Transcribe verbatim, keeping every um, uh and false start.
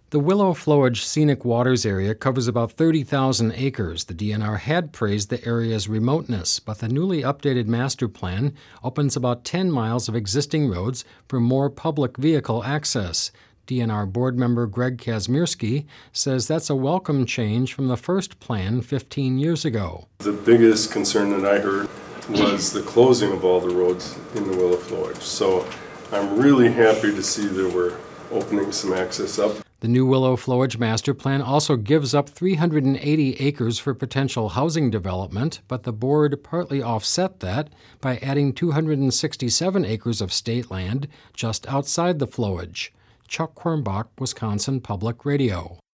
The Willow Flowage Scenic Waters area covers about thirty thousand acres. The D N R had praised the area's remoteness, but the newly updated master plan opens about ten miles of existing roads for more public vehicle access. D N R board member Greg Kazmierski says that's a welcome change from the first plan fifteen years ago. The biggest concern that I heard was the closing of all the roads in the Willow Flowage. So I'm really happy to see that we're opening some access up. The new Willow Flowage master plan also gives up three hundred eighty acres for potential housing development, but the board partly offset that by adding two hundred sixty-seven acres of state land just outside the flowage. Chuck Quirmbach, Wisconsin Public Radio.